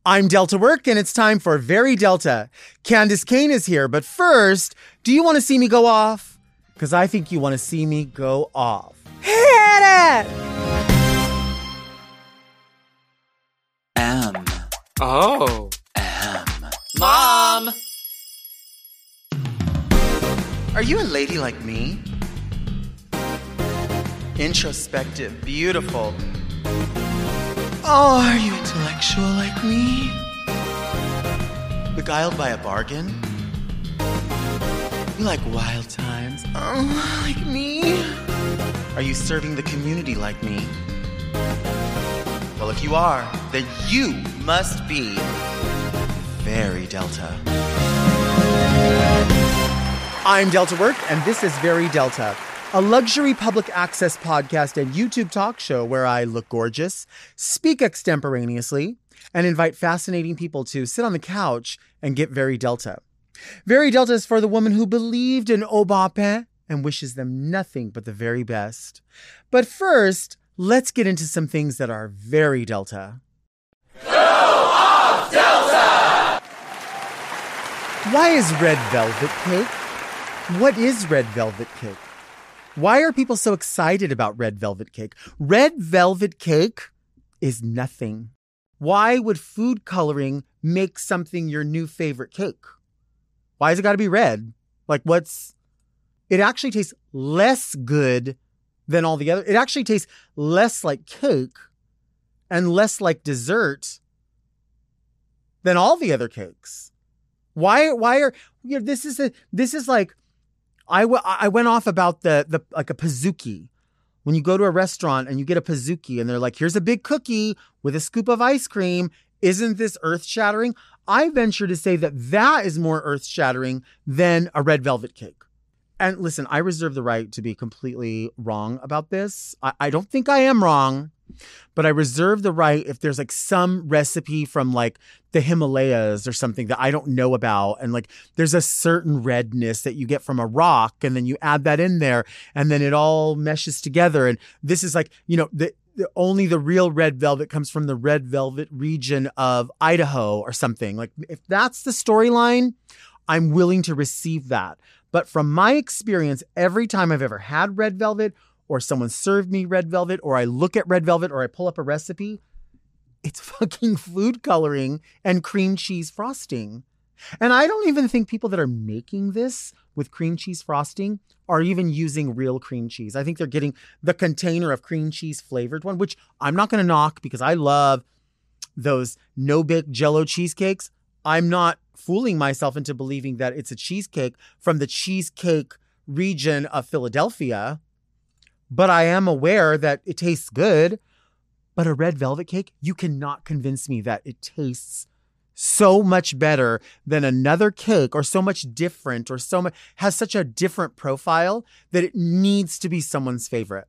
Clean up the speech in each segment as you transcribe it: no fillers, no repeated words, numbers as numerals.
I'm Delta Work, and it's time for Very Delta. Candace Kane is here, but first, do you want to see me go off? Because I think you want to see me go off. Hit it! Mom! Are you a lady like me? Introspective, beautiful. Oh, are you intellectual like me? Beguiled by a bargain? You like wild times? Oh, like me? Are you serving the community like me? Well, if you are, then you must be Very Delta. I'm Delta Work, and this is Very Delta, a luxury public access podcast and YouTube talk show where I look gorgeous, speak extemporaneously, and invite fascinating people to sit on the couch and get Very Delta. Very Delta is for the woman who believed in au bapin and wishes them nothing but the very best. But first, let's get into some things that are very Delta. Go off, Delta! Why is red velvet cake? What is red velvet cake? Why are people so excited about red velvet cake? Red velvet cake is nothing. Why would food coloring make something your new favorite cake? Why has it got to be red? It actually tastes less good than all the other. It actually tastes less like cake and less like dessert than all the other cakes. Why are, this is like, I went off about the like a pizookie. When you go to a restaurant and you get a pizookie and they're like, here's a big cookie with a scoop of ice cream. Isn't this earth-shattering? I venture to say that is more earth-shattering than a red velvet cake. And listen, I reserve the right to be completely wrong about this. I don't think I am wrong, but I reserve the right if there's like some recipe from like the Himalayas or something that I don't know about. And like there's a certain redness that you get from a rock and then you add that in there and then it all meshes together. And this is like, only the real red velvet comes from the red velvet region of Idaho or something. Like if that's the storyline, I'm willing to receive that. But from my experience, every time I've ever had red velvet or someone served me red velvet or I look at red velvet or I pull up a recipe, it's fucking food coloring and cream cheese frosting. And I don't even think people that are making this with cream cheese frosting are even using real cream cheese. I think they're getting the container of cream cheese flavored one, which I'm not going to knock because I love those no-bake Jell-O cheesecakes. I'm not fooling myself into believing that it's a cheesecake from the cheesecake region of Philadelphia, but I am aware that it tastes good. But a red velvet cake, you cannot convince me that it tastes so much better than another cake or so much different or has such a different profile that it needs to be someone's favorite.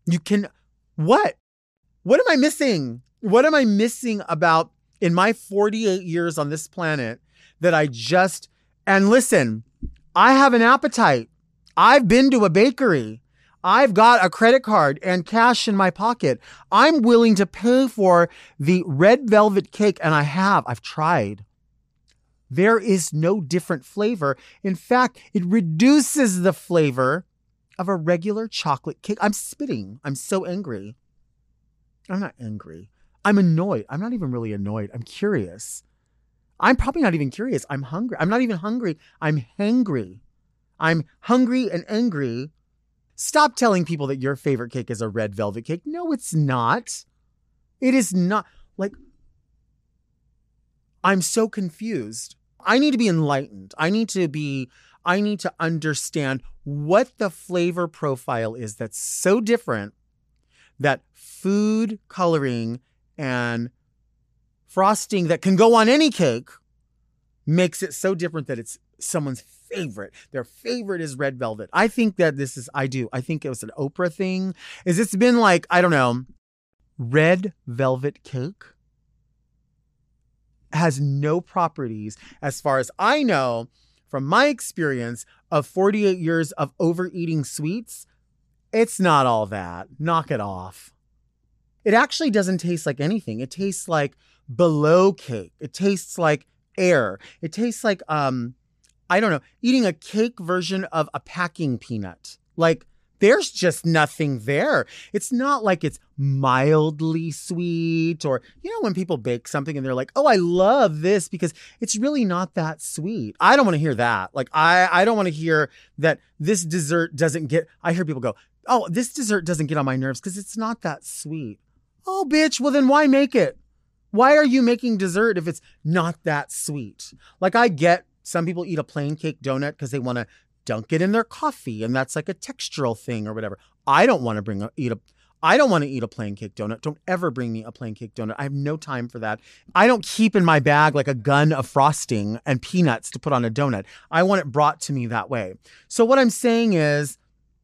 What am I missing? What am I missing about in my 48 years on this planet that and listen, I have an appetite. I've been to a bakery. I've got a credit card and cash in my pocket. I'm willing to pay for the red velvet cake, and I've tried. There is no different flavor. In fact, it reduces the flavor of a regular chocolate cake. I'm spitting. I'm so angry. I'm not angry. I'm annoyed. I'm not even really annoyed. I'm curious. I'm probably not even curious. I'm hungry. I'm not even hungry. I'm hangry. I'm hungry and angry. Stop telling people that your favorite cake is a red velvet cake. No, it's not. It is not. Like, I'm so confused. I need to be enlightened. I need to understand what the flavor profile is that's so different that food coloring and frosting that can go on any cake makes it so different that it's someone's favorite. Their favorite is red velvet. I think that I think it was an Oprah thing. It's been like, I don't know, red velvet cake has no properties as far as I know from my experience of 48 years of overeating sweets. It's not all that. Knock it off. It actually doesn't taste like anything. It tastes like below cake. It tastes like air. It tastes like, I don't know, eating a cake version of a packing peanut. Like, there's just nothing there. It's not like it's mildly sweet, or, you know, when people bake something and they're like, oh, I love this because it's really not that sweet. I don't want to hear that. Like, I don't want to hear that this dessert doesn't get, I hear people go, oh, this dessert doesn't get on my nerves because it's not that sweet. Oh, bitch, well then why make it? Why are you making dessert if it's not that sweet? Like, I get some people eat a plain cake donut because they want to dunk it in their coffee, and that's like a textural thing or whatever. I don't want to eat a plain cake donut. Don't ever bring me a plain cake donut. I have no time for that. I don't keep in my bag like a gun of frosting and peanuts to put on a donut. I want it brought to me that way. So what I'm saying is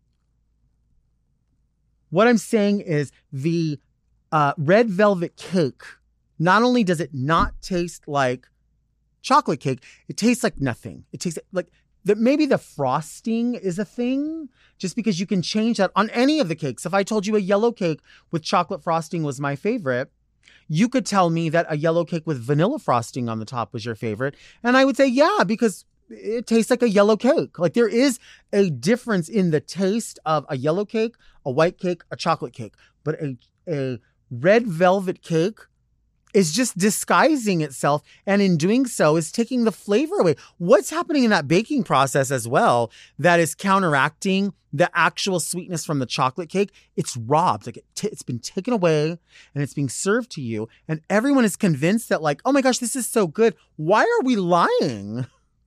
the red velvet cake, not only does it not taste like chocolate cake, it tastes like nothing. It tastes like maybe the frosting is a thing, just because you can change that on any of the cakes. If I told you a yellow cake with chocolate frosting was my favorite, you could tell me that a yellow cake with vanilla frosting on the top was your favorite. And I would say, yeah, because it tastes like a yellow cake. Like, there is a difference in the taste of a yellow cake, a white cake, a chocolate cake. But a red velvet cake is just disguising itself, and in doing so is taking the flavor away. What's happening in that baking process as well that is counteracting the actual sweetness from the chocolate cake? It's robbed. Like, it's been taken away and it's being served to you, and everyone is convinced that, like, oh my gosh, this is so good. Why are we lying?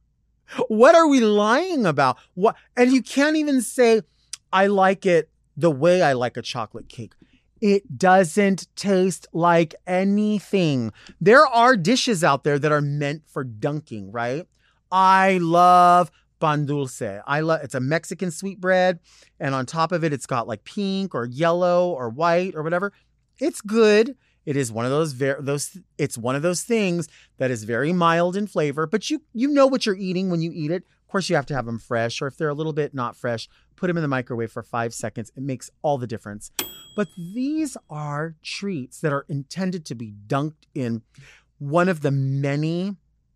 What are we lying about? What? And you can't even say, I like it the way I like a chocolate cake. It doesn't taste like anything. There are dishes out there that are meant for dunking, right? I love pan dulce. It's a Mexican sweetbread, and on top of it, it's got like pink or yellow or white or whatever. It's good. It is one of it's one of those things that is very mild in flavor, but you know what you're eating when you eat it. Of course, you have to have them fresh, or if they're a little bit not fresh, put them in the microwave for 5 seconds. It makes all the difference. But these are treats that are intended to be dunked in one of the many.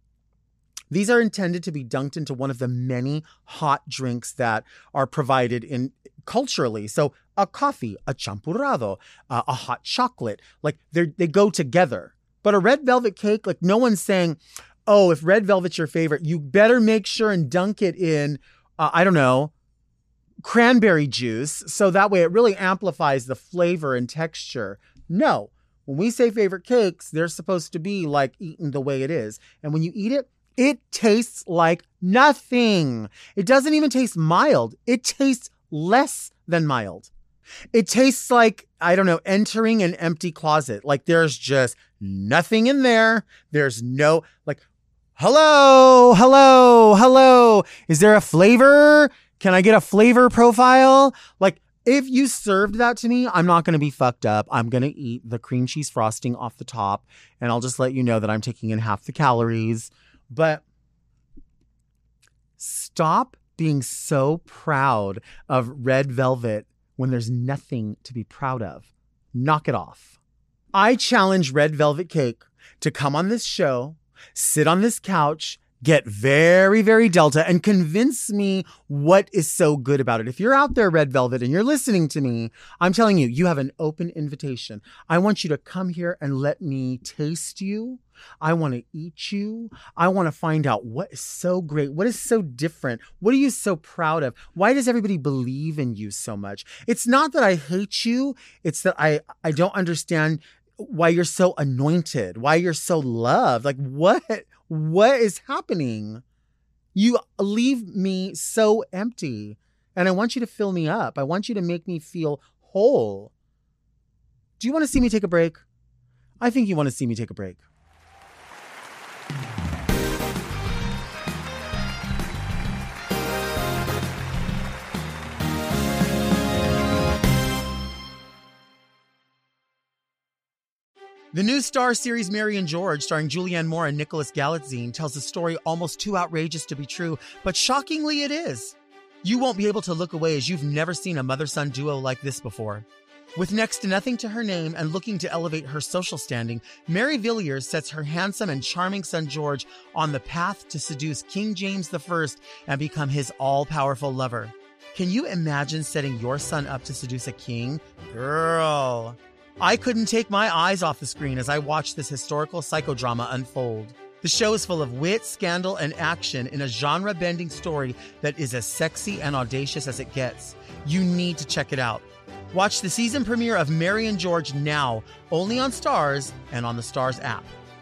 These are intended to be dunked into one of the many hot drinks that are provided in culturally. So a coffee, a champurrado, a hot chocolate, like they go together. But a red velvet cake, like, no one's saying, oh, if red velvet's your favorite, you better make sure and dunk it in, I don't know, cranberry juice, so that way it really amplifies the flavor and texture. No, when we say favorite cakes, they're supposed to be like eaten the way it is. And when you eat it, it tastes like nothing. It doesn't even taste mild. It tastes less than mild. It tastes like, I don't know, entering an empty closet. Like, there's just nothing in there. There's no, like, hello. Is there a flavor? Can I get a flavor profile? Like, if you served that to me, I'm not going to be fucked up. I'm going to eat the cream cheese frosting off the top, and I'll just let you know that I'm taking in half the calories. But stop being so proud of red velvet when there's nothing to be proud of. Knock it off. I challenge red velvet cake to come on this show, sit on this couch, get very, very Delta, and convince me what is so good about it. If you're out there, Red Velvet, and you're listening to me, I'm telling you, you have an open invitation. I want you to come here and let me taste you. I want to eat you. I want to find out what is so great. What is so different? What are you so proud of? Why does everybody believe in you so much? It's not that I hate you. It's that I don't understand why you're so anointed, why you're so loved. Like, what is happening? You leave me so empty, and I want you to fill me up. I want you to make me feel whole. Do you want to see me take a break? I think you want to see me take a break. The new Star series Mary and George, starring Julianne Moore and Nicholas Galitzine, tells a story almost too outrageous to be true, but shockingly it is. You won't be able to look away as you've never seen a mother-son duo like this before. With next to nothing to her name and looking to elevate her social standing, Mary Villiers sets her handsome and charming son George on the path to seduce King James I and become his all-powerful lover. Can you imagine setting your son up to seduce a king? Girl. I couldn't take my eyes off the screen as I watched this historical psychodrama unfold. The show is full of wit, scandal, and action in a genre-bending story that is as sexy and audacious as it gets. You need to check it out. Watch the season premiere of Mary and George now, only on Starz and on the Starz app.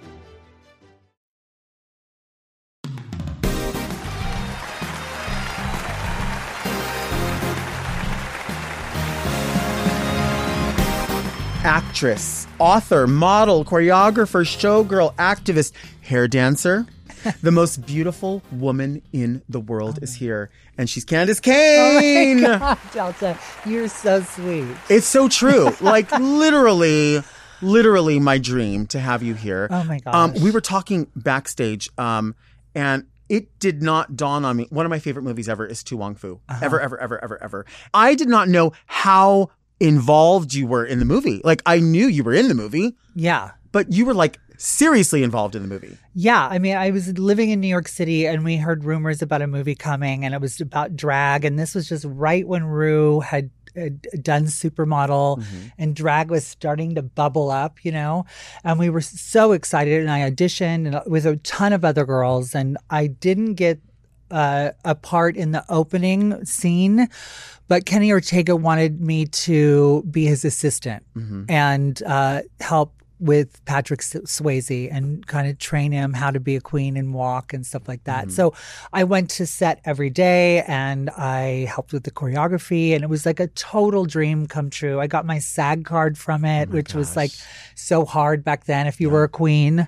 Actress, author, model, choreographer, showgirl, activist, hair dancer. The most beautiful woman in the world is here, and she's Candace Cain. Oh my God, Delta, you're so sweet. It's so true. Like literally my dream to have you here. Oh my gosh. We were talking backstage, and it did not dawn on me. One of my favorite movies ever is To Wong Fu. Ever. I did not know how involved you were in the movie. Like I knew you were in the movie. Yeah. But you were like seriously involved in the movie. Yeah. I mean, I was living in New York City and we heard rumors about a movie coming and it was about drag. And this was just right when Rue had done Supermodel and drag was starting to bubble up, you know, and we were so excited and I auditioned with a ton of other girls and I didn't get a part in the opening scene, but Kenny Ortega wanted me to be his assistant and help with Patrick Swayze and kind of train him how to be a queen and walk and stuff like that. So I went to set every day and I helped with the choreography and it was like a total dream come true. I got my SAG card from it, which was like so hard back then if you were a queen.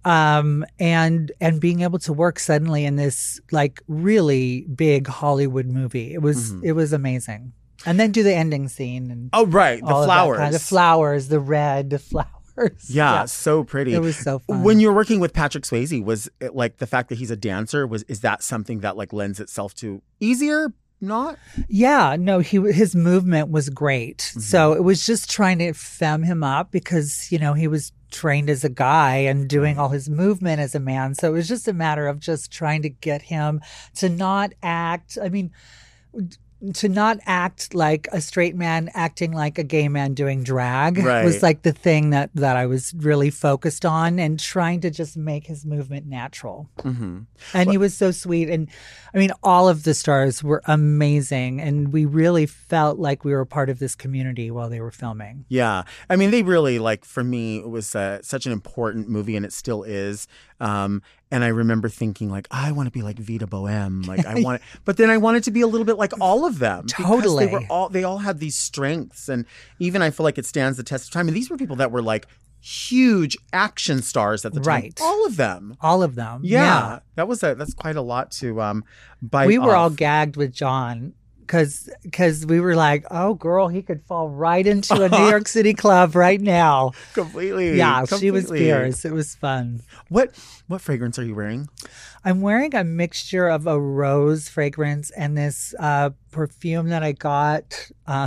And being able to work suddenly in this like really big Hollywood movie. It was amazing. And then do the ending scene and the flowers. The flowers, the red, the flowers. Yeah, so pretty. It was so fun. When you're working with Patrick Swayze, was it like the fact that he's a dancer, is that something that like lends itself to easier? Not? Yeah, no, his movement was great. So it was just trying to femme him up because, you know, he was trained as a guy and doing all his movement as a man. So it was just a matter of just trying to get him to not act. I mean, to not act like a straight man acting like a gay man doing drag was like the thing that I was really focused on and trying to just make his movement natural. And he was so sweet. And I mean, all of the stars were amazing. And we really felt like we were part of this community while they were filming. Yeah. I mean, they really, like, for me, it was such an important movie and it still is. And I remember thinking, like, I want to be like Vita Boheme. Like, I want it. But then I wanted to be a little bit like all of them. Totally. Because they all had these strengths. And even I feel like it stands the test of time. And these were people that were like huge action stars at the time. Right. All of them. All of them. Yeah. That's quite a lot to bite We were off. all gagged with John. Because we were like, oh, girl, he could fall right into a New York City club right now. Completely. Yeah, she was fierce. It was fun. What fragrance are you wearing? I'm wearing a mixture of a rose fragrance and this perfume that I got on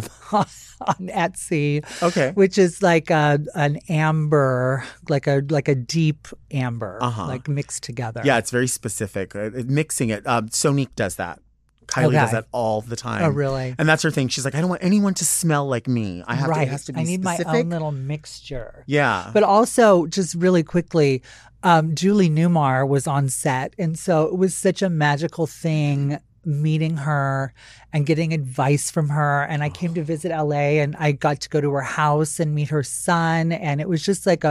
Etsy. Okay. Which is like an amber, like a deep amber, like mixed together. Yeah, it's very specific. Mixing it. Sonique does that. Kylie does that all the time. Oh, really? And that's her thing. She's like, I don't want anyone to smell like me. It has to be I need specific. my own little mixture. Yeah. But also, just really quickly, Julie Newmar was on set. And so it was such a magical thing meeting her and getting advice from her. And I came to visit LA and I got to go to her house and meet her son. And it was just like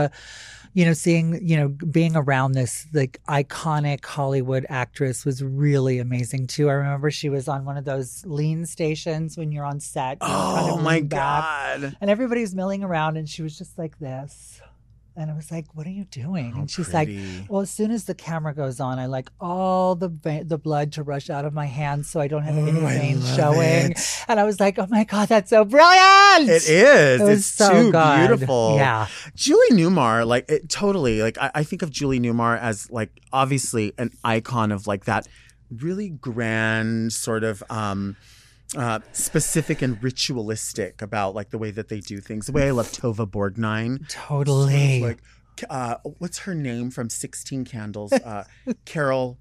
being around this like iconic Hollywood actress was really amazing too. I remember she was on one of those lean stations when you're on set. Oh my God. And everybody was milling around and she was just like this. And I was like, what are you doing? And she's like, well, as soon as the camera goes on, I like all the blood to rush out of my hands so I don't have any veins showing. And I was like, oh my God, that's so brilliant. It is. It's so too good. Beautiful. Yeah. Julie Newmar, like totally, like I think of Julie Newmar as like obviously an icon of like that really grand sort of specific and ritualistic about like the way that they do things. The way I love Tova Borgnine. Totally. Like, what's her name from 16 Candles? Carol.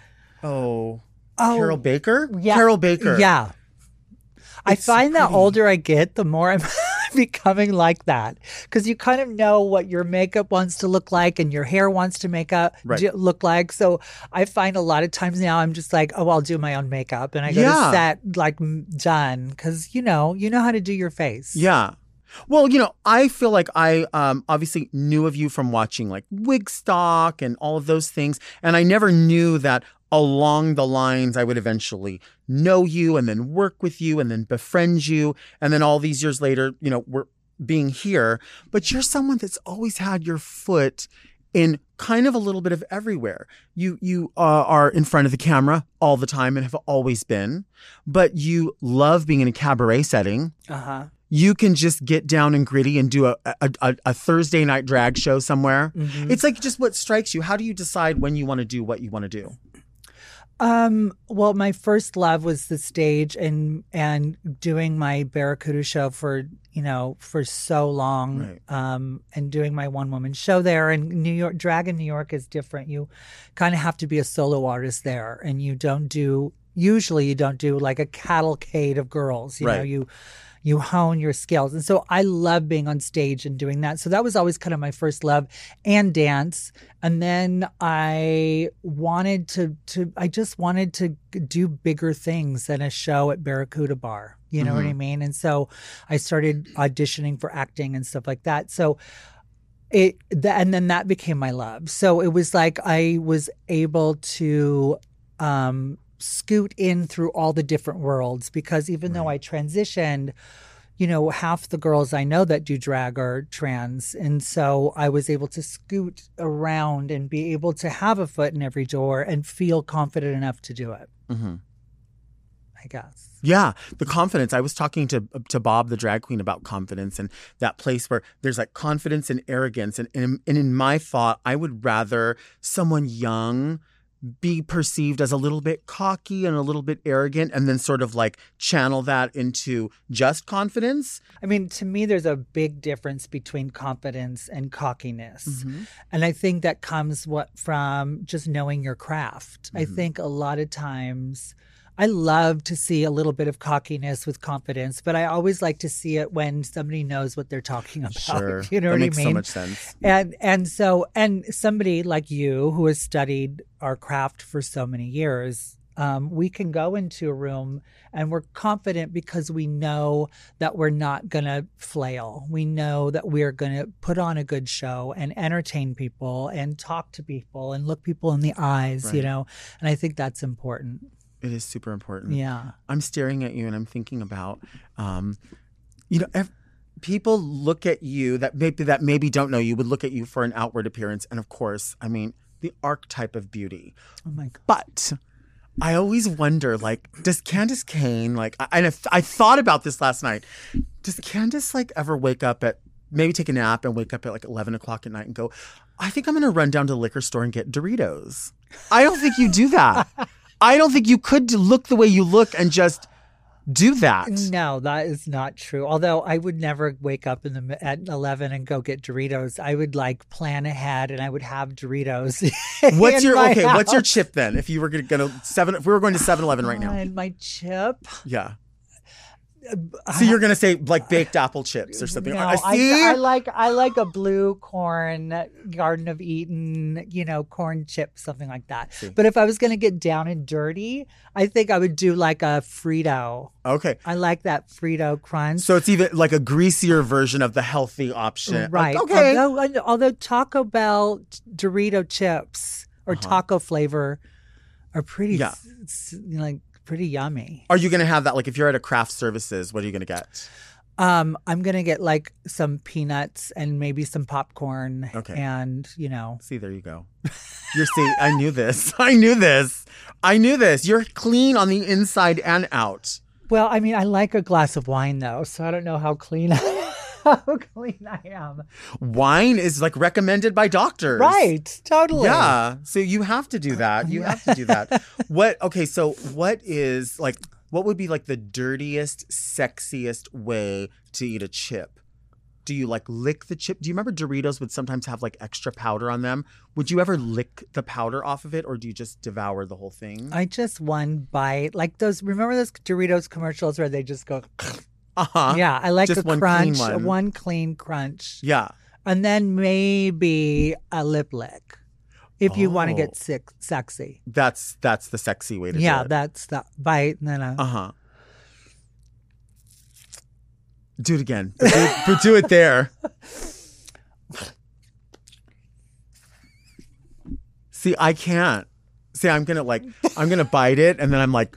Carol Baker? Yeah. Carol Baker. Yeah. I find that pretty. older I get, the more I'm becoming like that. Because you kind of know what your makeup wants to look like and your hair wants to look like. So I find a lot of times now I'm just like, oh, I'll do my own makeup. And I go to set like done. Because you know how to do your face. Yeah. Well, I feel like I obviously knew of you from watching like Wigstock and all of those things. And I never knew that along the lines I would eventually know you and then work with you and then befriend you. And then all these years later, we're being here. But you're someone that's always had your foot in kind of a little bit of everywhere. You are in front of the camera all the time and have always been. But you love being in a cabaret setting. Uh-huh. You can just get down and gritty and do a Thursday night drag show somewhere. Mm-hmm. It's like just what strikes you. How do you decide when you want to do what you want to do? Well, my first love was the stage and doing my Barracuda show for so long, right. And doing my one woman show there. And New York, drag in New York is different. You kind of have to be a solo artist there, and usually you don't do like a cavalcade of girls. You hone your skills. And so I love being on stage and doing that. So that was always kind of my first love, and dance. And then I just wanted to do bigger things than a show at Barracuda Bar. You know what I mean? And so I started auditioning for acting and stuff like that. So and then that became my love. So it was like I was able to scoot in through all the different worlds, because even though I transitioned, half the girls I know that do drag are trans. And so I was able to scoot around and be able to have a foot in every door and feel confident enough to do it. Mm-hmm. I guess. Yeah, the confidence. I was talking to Bob, the drag queen, about confidence and that place where there's like confidence and arrogance. And in my thought, I would rather someone young be perceived as a little bit cocky and a little bit arrogant, and then sort of like channel that into just confidence. I mean, to me, there's a big difference between confidence and cockiness. Mm-hmm. And I think that comes from just knowing your craft. Mm-hmm. I think a lot of times I love to see a little bit of cockiness with confidence, but I always like to see it when somebody knows what they're talking about. Sure. You know that what makes I mean? So much sense. And somebody like you who has studied our craft for so many years, we can go into a room and we're confident because we know that we're not going to flail. We know that we're going to put on a good show and entertain people and talk to people and look people in the eyes, right. And I think that's important. It is super important. Yeah. I'm staring at you and I'm thinking about, people look at you that maybe don't know you, would look at you for an outward appearance. And of course, I mean, the archetype of beauty. Oh my God. But I always wonder, like, does Candace Kane, like, I thought about this last night. Does Candace like ever wake up at, maybe take a nap and wake up at like 11 o'clock at night and go, I think I'm going to run down to the liquor store and get Doritos? I don't think you do that. I don't think you could look the way you look and just do that. No, that is not true. Although I would never wake up at 11 and go get Doritos. I would like plan ahead and I would have Doritos. What's your chip then? If you were going to if we were going to 7-Eleven right now. And my chip? Yeah. So you're gonna say like baked apple chips or something? No, I like a blue corn, Garden of Eden, corn chip, something like that. See. But if I was gonna get down and dirty, I think I would do like a Frito. Okay. I like that Frito crunch. So it's even like a greasier version of the healthy option. Right. Like, okay. Although Taco Bell Dorito chips or taco flavor are pretty pretty yummy. Are you going to have that? Like if you're at a craft services, what are you going to get? I'm going to get like some peanuts and maybe some popcorn. Okay. And, See, there you go. I knew this. You're clean on the inside and out. Well, I mean, I like a glass of wine though. So I don't know how clean I am. Wine is like recommended by doctors. Right. Totally. Yeah. So you have to do that. So what is like What would be like the dirtiest, sexiest way to eat a chip? Do you like lick the chip? Do you remember Doritos would sometimes have like extra powder on them? Would you ever lick the powder off of it, or do you just devour the whole thing? I just one bite. Like remember those Doritos commercials where they just go, Uh-huh. yeah, I like Just a one crunch, clean one clean crunch. Yeah. And then maybe a lip lick if you want to get sexy. That's the sexy way to do it. Yeah, that's the bite and then a... Uh-huh. Do it again. But do it there. See, I can't. See, I'm going to bite it and then I'm like...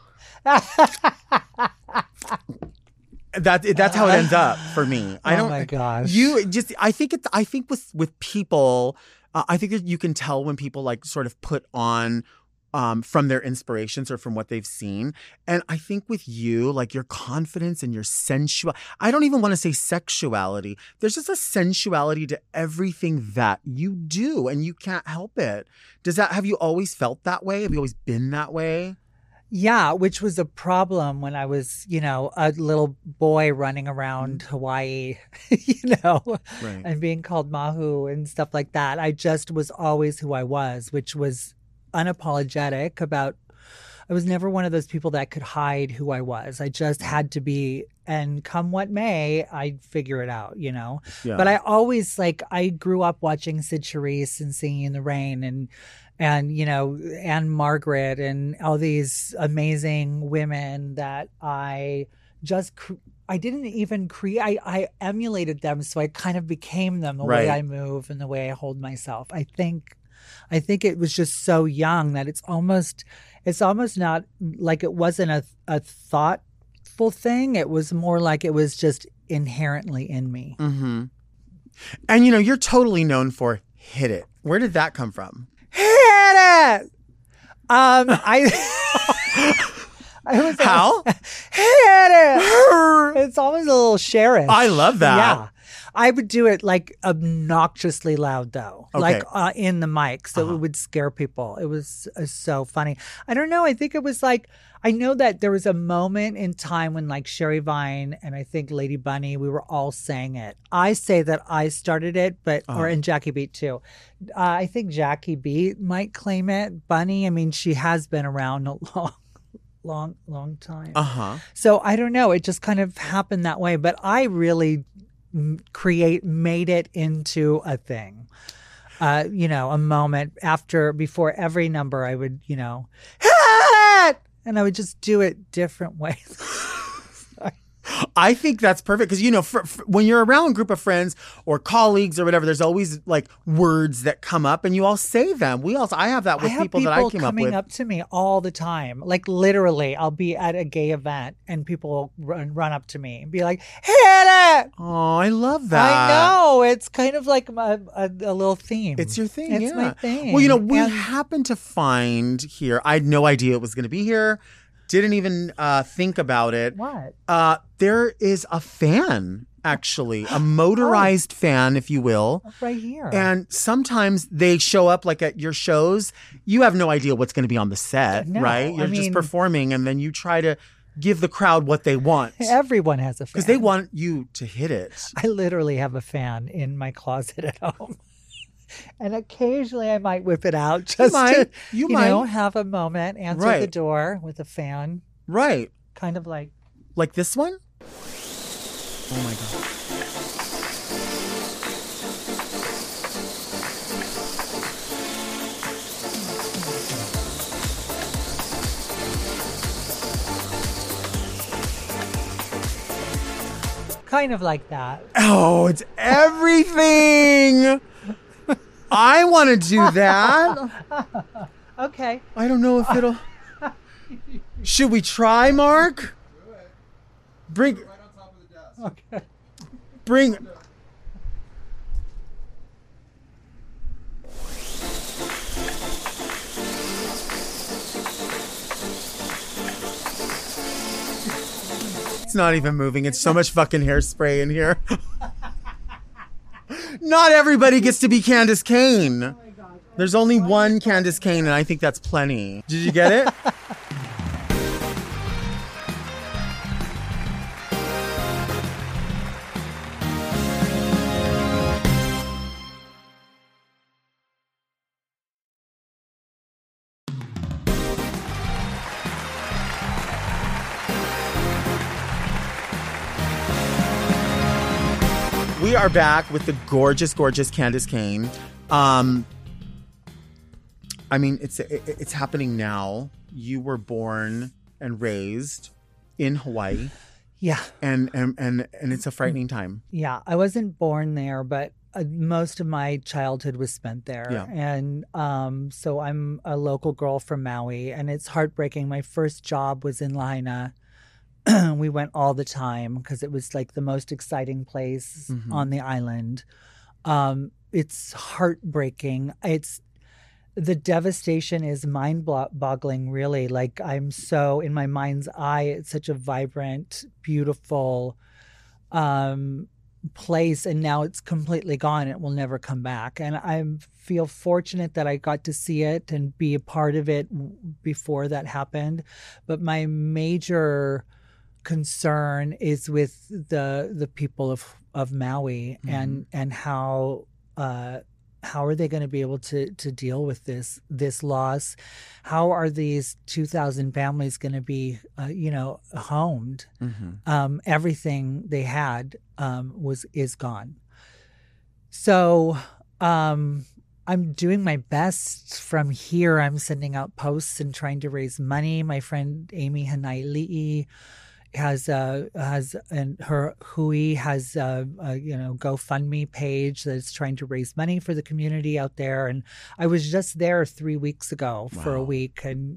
That's how it ends up for me. Oh my gosh. I think with people, I think that you can tell when people like sort of put on from their inspirations or from what they've seen. And I think with you, like your confidence and your I don't even want to say sexuality. There's just a sensuality to everything that you do and you can't help it. Have you always felt that way? Have you always been that way? Yeah, which was a problem when I was, a little boy running around Hawaii, Right. and being called Mahu and stuff like that. I just was always who I was, which was unapologetic about. I was never one of those people that could hide who I was. I just had to be, and come what may, I'd figure it out, Yeah. But I always I grew up watching Sid Charisse and Singing in the Rain and Anne Margaret and all these amazing women that I just I didn't even create. I emulated them, so I kind of became them. The way I move and the way I hold myself. I think it was just so young that it's almost not like it wasn't a thoughtful thing. It was more like it was just inherently in me. Mm-hmm. And you're totally known for Hit It. Where did that come from? Hit it! I was How? Hit it! It's always a little sheriff. I love that. Yeah. I would do it obnoxiously loud though, Okay. In the mic, so it would scare people. It was so funny. I don't know. I think it was I know that there was a moment in time when Sherry Vine and I think Lady Bunny, we were all saying it. I say that I started it, and Jackie Beat too. I think Jackie Beat might claim it. Bunny, I mean, she has been around a long time. Uh-huh. So I don't know. It just kind of happened that way. But I really made it into a thing. A moment before every number I would, hit! And I would just do it different ways. I think that's perfect because, when you're around a group of friends or colleagues or whatever, there's always words that come up and you all say them. I have that with people that I came up with. coming up to me all the time. Literally, I'll be at a gay event and people run up to me and be like, hit it! Oh, I love that. I know. It's kind of like a little theme. It's your thing. It's my thing. Well, we happened to find here, I had no idea it was going to be here. Didn't even think about it. What? There is a fan, actually, a motorized fan, if you will. Right here. And sometimes they show up at your shows. You have no idea what's going to be on the set, right? You're just performing and then you try to give the crowd what they want. Everyone has a fan. Because they want you to hit it. I literally have a fan in my closet at home. And occasionally I might whip it out just to have a moment, answer the door with a fan. Right. Kind of like this one? Oh my God. Kind of like that. Oh, it's everything. I want to do that. Okay. I don't know if it'll... Should we try, Mark? Bring... Right on top of the desk. Okay. Bring... It's not even moving. It's so much fucking hairspray in here. Not everybody gets to be Candace Kane. There's only one Candace Kane, and I think that's plenty. Did you get it? We are back with the gorgeous, gorgeous Candace Kane. I mean, it's happening now. You were born and raised in Hawaii. Yeah. And it's a frightening time. Yeah. I wasn't born there, but most of my childhood was spent there. Yeah. And so I'm a local girl from Maui, and it's heartbreaking. My first job was in Lahaina. We went all the time because it was like the most exciting place on the island. It's heartbreaking. The devastation is mind-boggling, really. Like, I'm so, in my mind's eye, it's such a vibrant, beautiful place, and now it's completely gone. It will never come back. And I feel fortunate that I got to see it and be a part of it before that happened. But my major concern is with the people of Maui and how are they going to be able to deal with this loss? How are these 2,000 families going to be homed? Everything they had is gone. So I'm doing my best from here. I'm sending out posts and trying to raise money. My friend Amy Hanaili'i has and her Hui has a GoFundMe page that's trying to raise money for the community out there. And I was just there 3 weeks ago for a week, and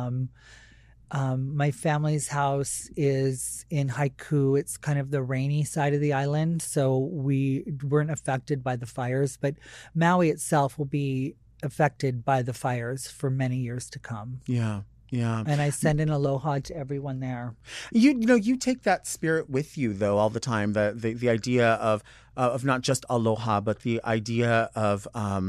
my family's house is in Haiku. It's kind of the rainy side of the island, so we weren't affected by the fires, but Maui itself will be affected by the fires for many years to come. Yeah. Yeah. And I send an aloha to everyone there. You take that spirit with you, though, all the time. The idea of not just aloha, but the idea of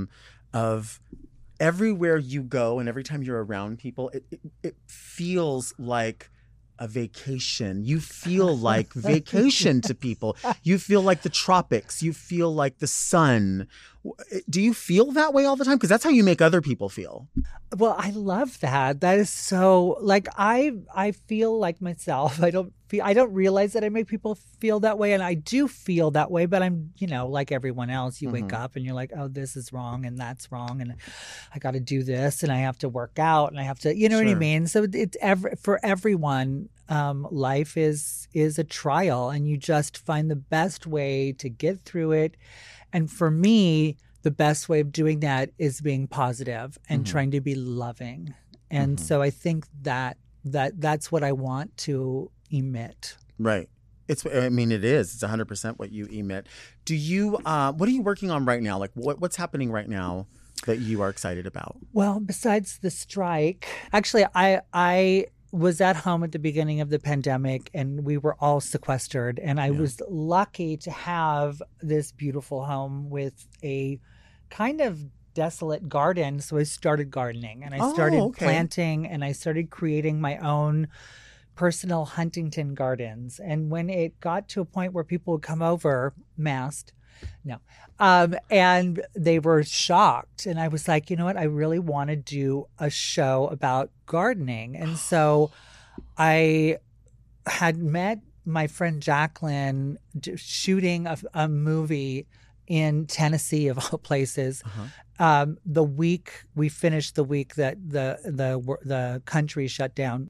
everywhere you go and every time you're around people, it feels like a vacation. You feel like vacation to people. You feel like the tropics. You feel like the sun. Do you feel that way all the time? Because that's how you make other people feel. Well, I love that. That is so, like, I feel like myself. I don't realize that I make people feel that way, and I do feel that way, but I'm, like everyone else, you wake up and you're like, oh, this is wrong and that's wrong, and I got to do this, and I have to work out, and I have to, what I mean? So it's for everyone, life is a trial, and you just find the best way to get through it. And for me, the best way of doing that is being positive and trying to be loving. And so I think that's what I want to emit. Right. It is. It's 100% what you emit. Do you, what are you working on right now? Like what's happening right now that you are excited about? Well, besides the strike, actually, I was at home at the beginning of the pandemic, and we were all sequestered, and I was lucky to have this beautiful home with a kind of desolate garden. So I started gardening, and I started planting, and I started creating my own personal Huntington gardens. And when it got to a point where people would come over masked, and they were shocked. And I was like, you know what? I really want to do a show about gardening. And so I had met my friend Jacqueline shooting a movie in Tennessee, of all places. The week we finished, the week that the country shut down,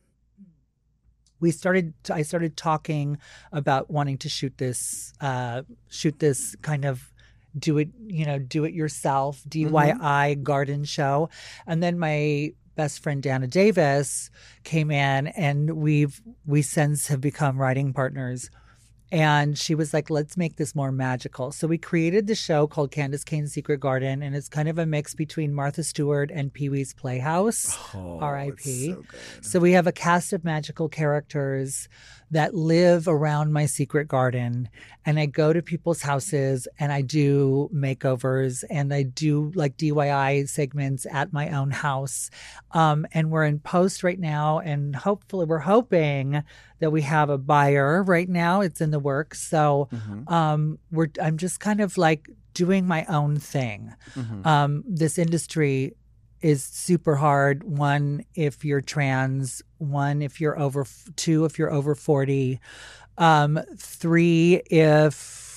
I started talking about wanting to shoot this kind of do it yourself DIY garden show. And then my best friend Dana Davis came in, and we since have become writing partners. And she was like, let's make this more magical. So we created the show called Candace Kane's Secret Garden, and it's kind of a mix between Martha Stewart and Pee-wee's Playhouse, R.I.P. So we have a cast of magical characters that live around my secret garden, and I go to people's houses and I do makeovers, and I do like DIY segments at my own house. And we're in post right now, and hopefully we're hoping that we have a buyer right now. It's in the works. So I'm just kind of like doing my own thing. This industry is super hard. One, if you're trans. One, if you're over. Two, if you're over 40. Three, if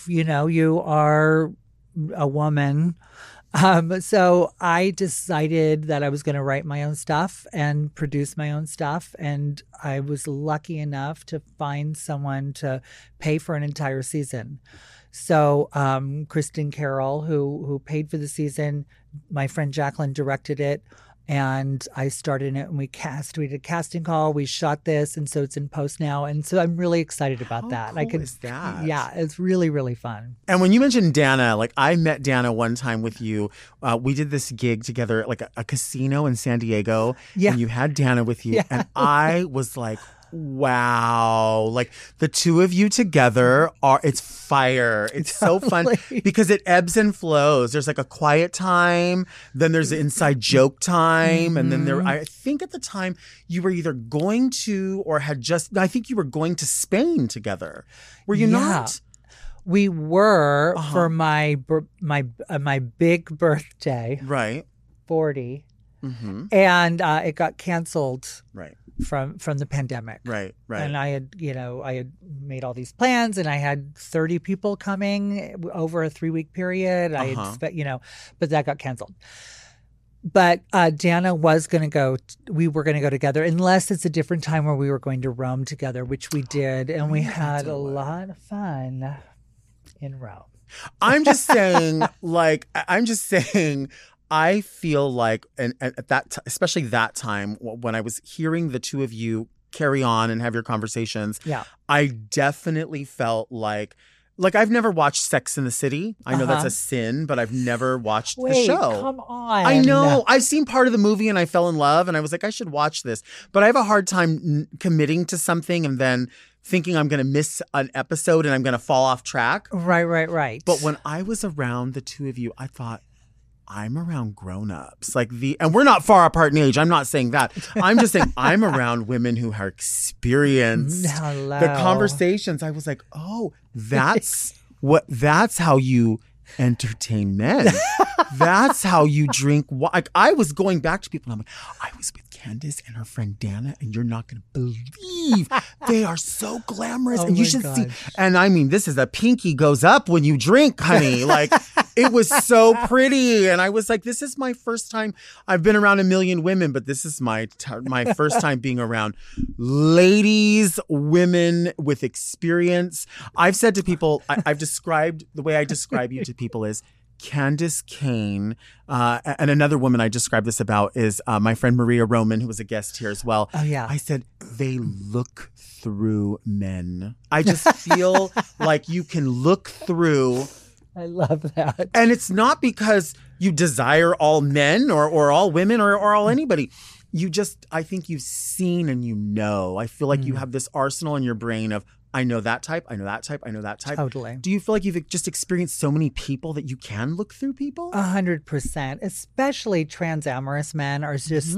you are a woman. So I decided that I was going to write my own stuff and produce my own stuff. And I was lucky enough to find someone to pay for an entire season. So Kristen Carroll, who paid for the season, my friend Jacqueline directed it. And I started it and we did a casting call. We shot this. And so it's in post now. And so I'm really excited about that. How cool is that? Yeah, it's really, really fun. And when you mentioned Dana, like I met Dana one time with you. We did this gig together at like a casino in San Diego. Yeah. And you had Dana with you. Yeah. And I was like, wow, like the two of you together it's fire. It's so fun because it ebbs and flows. There's like a quiet time, then there's an inside joke time. And then I think at the time you were either going to or I think you were going to Spain together. Were you not? We were for my big birthday. Right. 40. Mm-hmm. And it got canceled. Right. From the pandemic. Right. And I had made all these plans and I had 30 people coming over a 3-week period. I had but that got canceled. But Dana was going to go. We were going to go together, unless it's a different time where we were going to Rome together, which we did, and we had a lot of fun in Rome. I'm just saying, I feel like, and at that, especially that time when I was hearing the two of you carry on and have your conversations, I definitely felt like I've never watched Sex in the City. I know that's a sin, but I've never watched the show. Come on. I know. I've seen part of the movie and I fell in love and I was like, I should watch this. But I have a hard time committing to something and then thinking I'm going to miss an episode and I'm going to fall off track. Right. But when I was around the two of you, I thought, I'm around grown-ups. And we're not far apart in age. I'm not saying that. I'm just saying I'm around women who are experienced. Hello. The conversations, I was like, oh, that's how you entertain men. That's how you drink. Like I was going back to people and I'm like, I was with Candace and her friend Dana, and you're not going to believe they are so glamorous. And you should see. And I mean, this is a pinky goes up when you drink, honey. Like it was so pretty. And I was like, this is my first time. I've been around a million women, but this is my first time being around ladies, women with experience. I've said to people, I've described the way I describe you to people is Candace Kane, and another woman I described this about is my friend Maria Roman, who was a guest here as well. Oh, yeah. I said, they look through men. I just feel like you can look through. I love that. And it's not because you desire all men or all women or all anybody. I think you've seen and you know. I feel like you have this arsenal in your brain of, I know that type, I know that type, I know that type. Totally. Do you feel like you've just experienced so many people that you can look through people? 100%. Especially trans amorous men are just,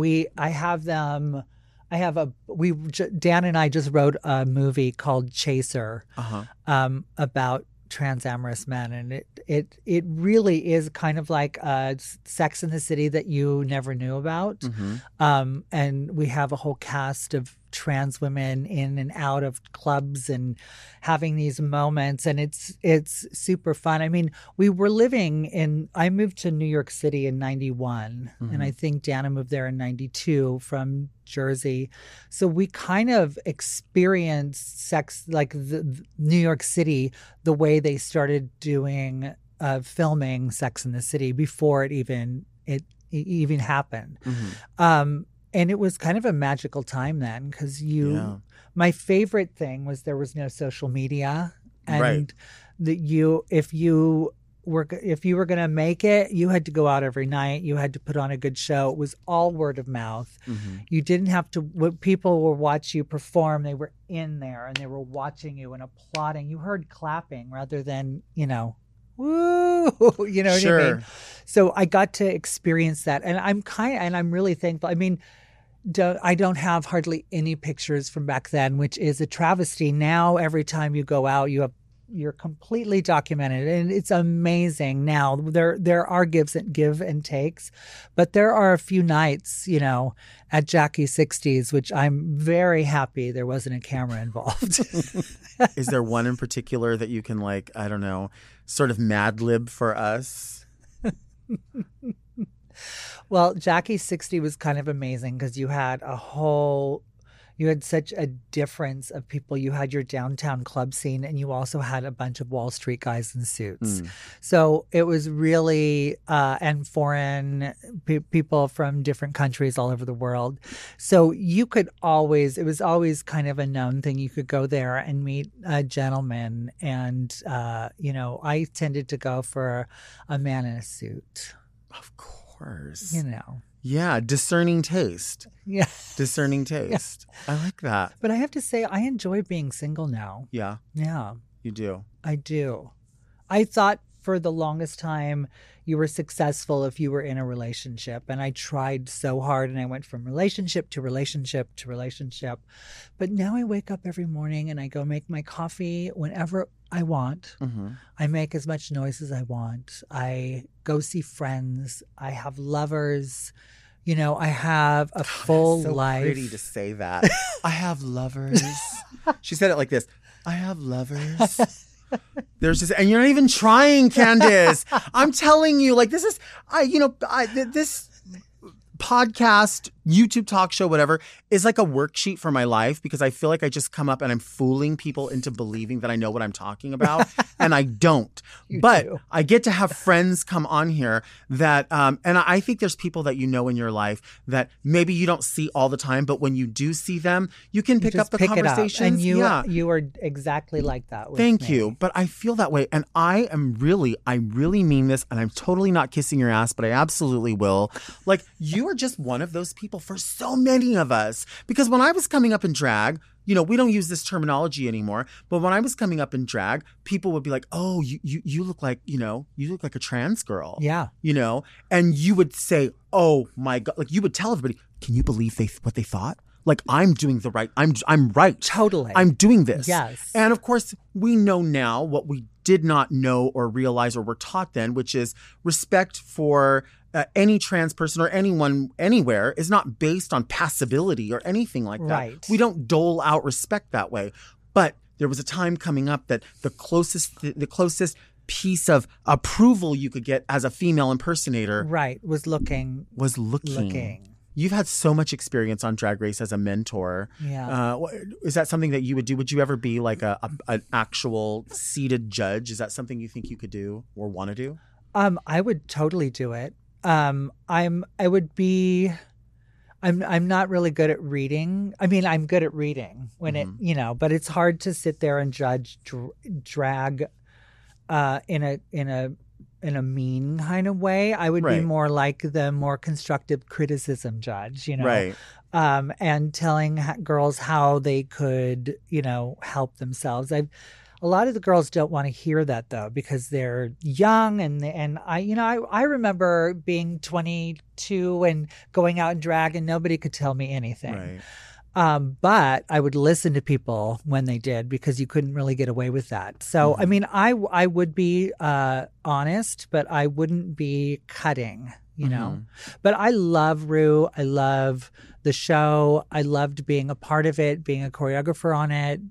Dan and I just wrote a movie called Chaser about trans amorous men. And it really is kind of like Sex in the City that you never knew about. And we have a whole cast of trans women in and out of clubs and having these moments, and it's super fun. I mean, I moved to New York City in 91, and I think Dana moved there in 92 from Jersey. So we kind of experienced sex, like the New York City, the way they started doing filming Sex in the City before it even happened. And it was kind of a magical time then because my favorite thing was there was no social media, and that if you were going to make it, you had to go out every night. You had to put on a good show. It was all word of mouth. You didn't have to, when people would watch you perform, they were in there and they were watching you and applauding. You heard clapping rather than, woo, you know what I mean? So I got to experience that, and I'm really thankful. I mean, I don't have hardly any pictures from back then, which is a travesty. Now, every time you go out, you have you're completely documented, and it's amazing. Now there are give and takes, but there are a few nights, at Jackie 60s, which I'm very happy there wasn't a camera involved. Is there one in particular that you can I don't know, sort of Mad Lib for us? Well, Jackie 60 was kind of amazing because you had such a difference of people. You had your downtown club scene, and you also had a bunch of Wall Street guys in suits. So it was really, and foreign people from different countries all over the world. So you could it was always kind of a known thing. You could go there and meet a gentleman. And, I tended to go for a man in a suit. Of course. Yeah, discerning taste. Yeah. Discerning taste. Yeah. I like that. But I have to say, I enjoy being single now. Yeah. Yeah. You do? I do. I thought for the longest time you were successful if you were in a relationship. And I tried so hard, and I went from relationship to relationship to relationship. But now I wake up every morning and I go make my coffee whenever I want. Mm-hmm. I make as much noise as I want. I go see friends. I have lovers. I have a full so life. Pretty to say that. I have lovers. She said it like this. I have lovers. And you're not even trying, Candace. I'm telling you, this is, this podcast, YouTube talk show, whatever, is like a worksheet for my life, because I feel like I just come up and I'm fooling people into believing that I know what I'm talking about, and I don't. But I get to have friends come on here that, and I think there's people that in your life that maybe you don't see all the time, but when you do see them, you can pick up the conversations. And you are exactly like that with Thank me. you. But I feel that way. And I really mean this, and I'm totally not kissing your ass, but I absolutely will. You are just one of those people for so many of us. Because when I was coming up in drag, we don't use this terminology anymore, but when I was coming up in drag, people would be like, "Oh, you look like, you look like a trans girl." Yeah. And you would say, "Oh my God," you would tell everybody, "Can you believe what they thought? I'm doing the right, I'm right. Totally. I'm doing this." Yes. And of course, we know now what we did not know or realize or were taught then, which is respect for any trans person or anyone anywhere is not based on passability or anything like that. Right. We don't dole out respect that way. But there was a time coming up that the closest piece of approval you could get as a female impersonator was looking. You've had so much experience on Drag Race as a mentor. Yeah. Is that something that you would do? Would you ever be like an actual seated judge? Is that something you think you could do or want to do? I would totally do it. I'm not really good at reading. I mean, I'm good at reading when but it's hard to sit there and judge drag in a mean kind of way. I would be more like the more constructive criticism judge, Right. And telling girls how they could, help themselves. A lot of the girls don't want to hear that though, because they're young and I remember being 22 and going out in drag and nobody could tell me anything. Right. But I would listen to people when they did, because you couldn't really get away with that. So, I mean, I would be honest, but I wouldn't be cutting, But I love Rue. I love the show. I loved being a part of it, being a choreographer on it,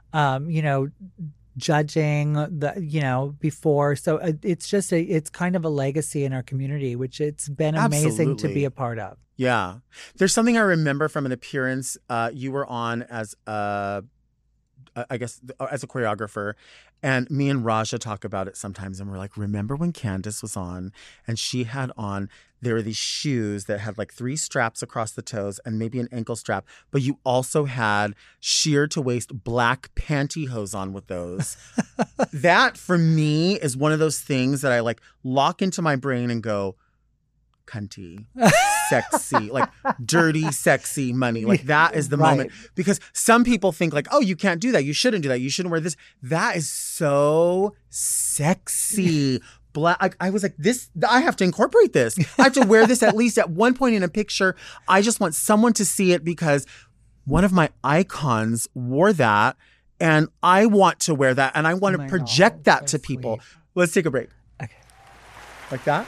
judging before. So it's kind of a legacy in our community, which it's been amazing to be a part of. Yeah. There's something I remember from an appearance you were on as as a choreographer, and me and Raja talk about it sometimes, and we're like, remember when Candace was on and she had on, there were these shoes that had 3 straps across the toes and maybe an ankle strap, but you also had sheer to waist black pantyhose on with those. That for me is one of those things that I lock into my brain and go, cunty, sexy, dirty, sexy money. That is the moment. Because some people think oh, you can't do that. You shouldn't do that. You shouldn't wear this. That is so sexy. Black. I was like, this, I have to incorporate this. I have to wear this at least at one point in a picture. I just want someone to see it, because one of my icons wore that. And I want to wear that, and I want to my project God, that so to people. sweet. Let's take a break. Okay. Like that?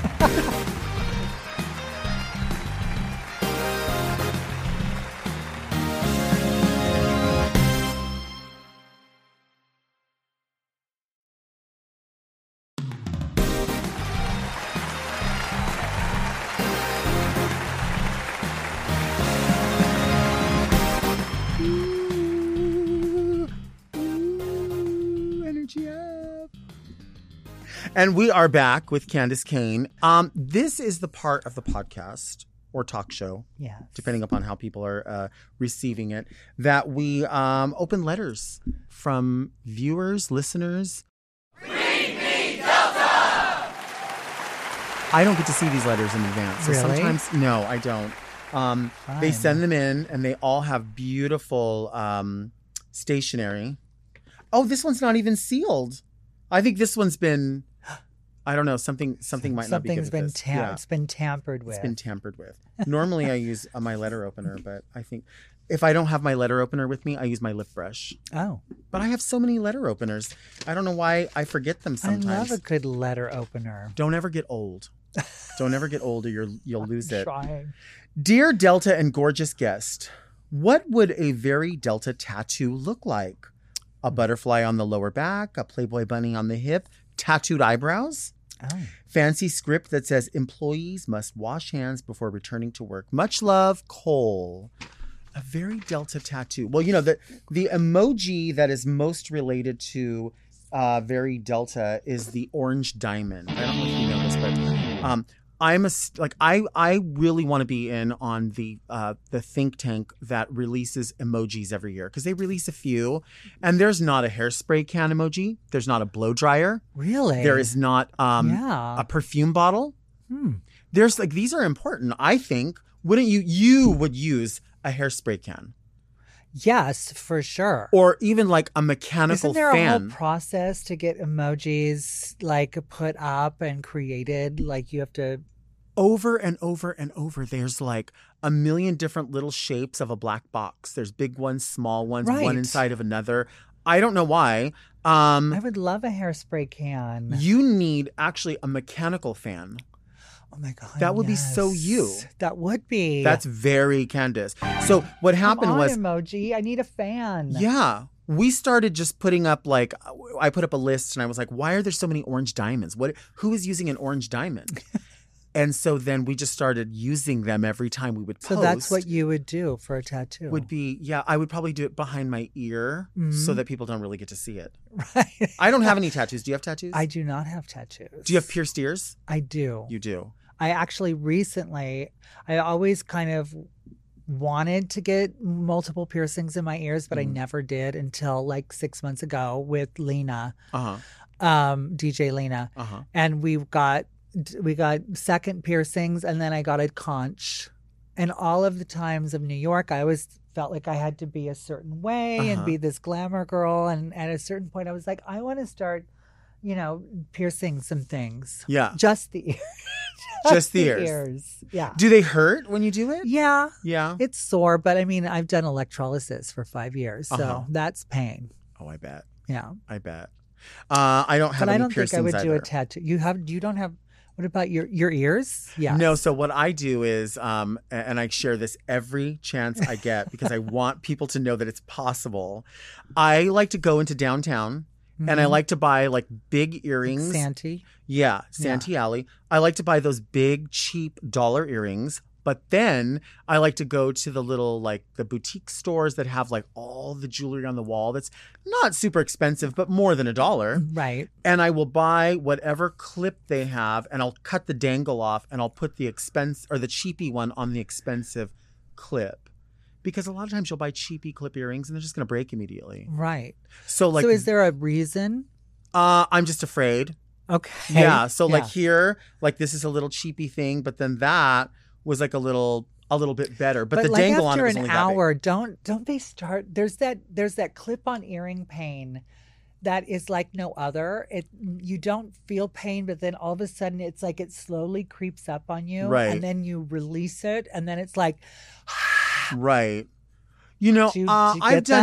Energy up. And we are back with Candace Kane. This is the part of the podcast or talk show, Yes. depending upon how people are receiving it, that we open letters from viewers, listeners. I don't get to see these letters in advance. So Really? sometimes, no, I don't. They send them in, and they all have beautiful stationery. Oh, this one's not even sealed. I think this one's been, I don't know, something might not be good Something's with been this. Yeah, it's been tampered with. it's been tampered with. Normally I use my letter opener, but I think if I don't have my letter opener with me, I use my lip brush. Oh, But I have so many letter openers. I don't know why I forget them sometimes. I love a good letter opener. Don't ever get old. Don't ever get old or you'll lose it. Trying. Dear Delta and gorgeous guest, what would a very Delta tattoo look like? A butterfly on the lower back, a Playboy bunny on the hip, tattooed eyebrows, Oh, fancy script that says employees must wash hands before returning to work. Much love, Cole. A very Delta tattoo. Well, you know, the emoji that is most related to very Delta is the orange diamond. I don't know if you know this, but I really want to be in on the think tank that releases emojis every year, because they release a few, and there's not a hairspray can emoji. There's not a blow dryer. really? There is not Yeah. a perfume bottle. Hmm. There's like, these are important. I think, wouldn't you would use a hairspray can Yes, for sure. or even like a mechanical Isn't there a fan. whole process to get emojis like put up and created? Like you have to. Over and over and over, there's like a million different little shapes of a black box. There's big ones, small ones, Right. one inside of another. I don't know why. I would love a hairspray can. You need actually a mechanical fan. Oh my God. That would be so yes. you. That would be. That's very Candace. So what happened Come on, was, emoji. I need a fan. yeah, we started just putting up, like, I put up a list and I was like, why are there so many orange diamonds? Who is using an orange diamond? And so then we just started using them every time we would post. So that's what you would do for a tattoo. Would be, yeah, I would probably do it behind my ear so that people don't really get to see it. Right. I don't have any tattoos. Do you have tattoos? I do not have tattoos. Do you have pierced ears? I do. You do. I actually recently, I always kind of wanted to get multiple piercings in my ears, but I never did until like 6 months ago with Lena, Uh-huh. DJ Lena. Uh-huh. And we got second piercings, and then I got a conch. And all of the times of New York, I always felt like I had to be a certain way and be this glamour girl. And at a certain point, I was like, I want to start, piercing some things. Yeah. Just the ears. Just the ears. Yeah. Do they hurt when you do it? Yeah. Yeah. It's sore, but I mean, I've done electrolysis for 5 years, so Uh-huh. that's pain. Oh, I bet. Yeah. I bet. I don't have But I any don't think piercings I would do either. a tattoo. You don't have, what about your ears? Yeah. No, so what I do is, and I share this every chance I get because I want people to know that it's possible. I like to go into downtown and I like to buy like big earrings. Santee. Yeah, Santee Alley. I like to buy those big, cheap dollar earrings. But then I like to go to the little, like, the boutique stores that have like all the jewelry on the wall that's not super expensive, but more than $1. Right. And I will buy whatever clip they have and I'll cut the dangle off and I'll put the cheapy one on the expensive clip. Because a lot of times you'll buy cheapy clip earrings and they're just going to break immediately. Right. So like, So is there a reason? I'm just afraid. Okay. Yeah. So like here, like this is a little cheapy thing, but then that was like a little bit better. But the like dangle on it after was an only hour, don't they start? There's that clip-on earring pain that is like no other. You don't feel pain, but then all of a sudden it's like it slowly creeps up on you, Right. and then you release it, and then it's like, that big. Right. You know, Do you I've get done. that?